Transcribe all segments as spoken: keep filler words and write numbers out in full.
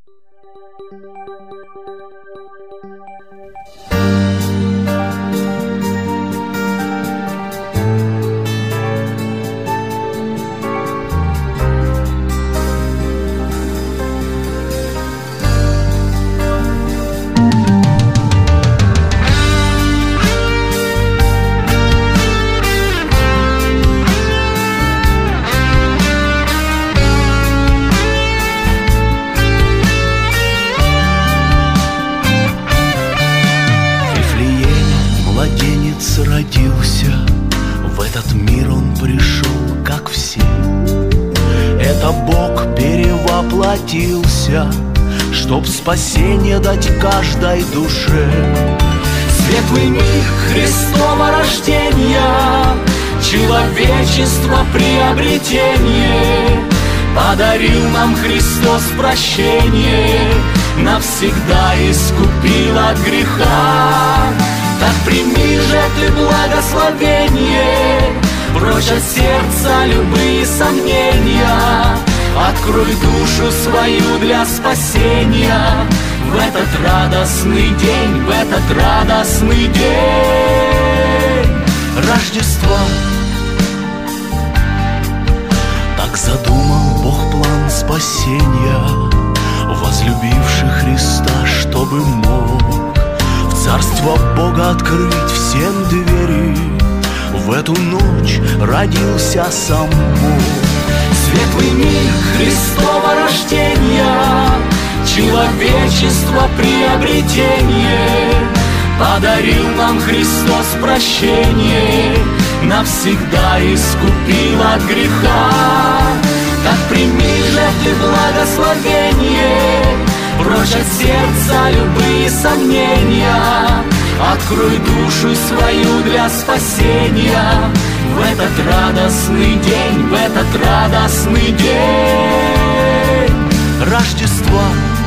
Родился, в этот мир он пришел, как все. Это Бог перевоплотился, чтоб спасение дать каждой душе. Светлый миг Христова рождения, человечество приобретение, подарил нам Христос прощение, навсегда искупил от греха. Так прими же ты благословение, прочь от сердца любые сомнения, открой душу свою для спасения в этот радостный день, в этот радостный день Рождества. Так задумал Бог план спасения, возлюбивший Христа, чтобы мог Царство Бога открыть всем двери. В эту ночь родился сам Бог. Светлый миг Христова рождения, человечество приобретение, подарил нам Христос прощение, навсегда искупил от греха. Так прими же ты благословение, прочь от сердца любые сомнения, открой душу свою для спасения в этот радостный день, в этот радостный день Рождества.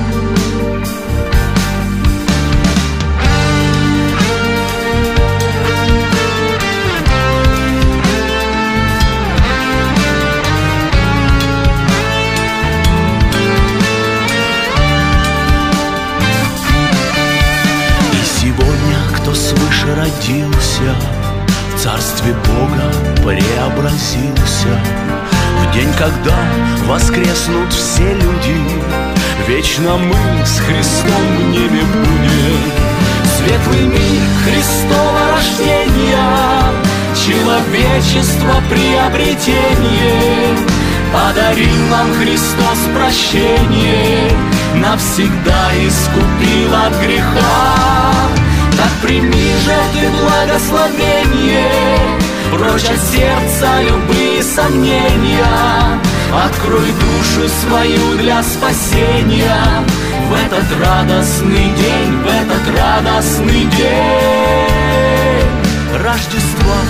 Свыше родился, в Царстве Бога преобразился. В день, когда воскреснут все люди, вечно мы с Христом в небе будем. Светлый миг Христова рождения, человечество приобретение, подарил нам Христос прощение, навсегда искупил от греха. Так прими же ты благословение, прочь от сердца любые сомнения, открой душу свою для спасения в этот радостный день, в этот радостный день Рождества.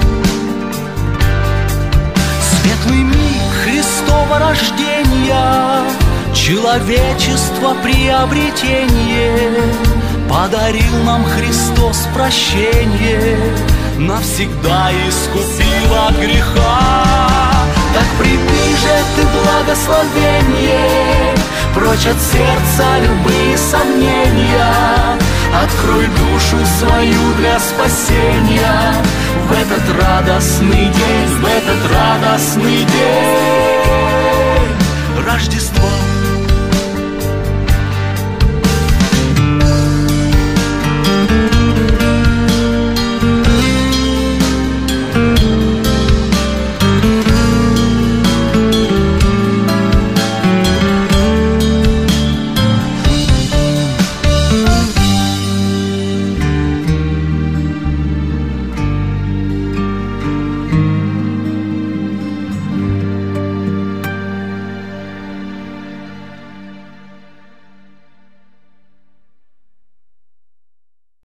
Светлый миг Христова рождения, человечество приобретение, подарил нам Христос прощение, навсегда искупил от греха. Так прими же ты благословение, прочь от сердца любые сомнения, открой душу свою для спасения в этот радостный день, в этот радостный день Рождества.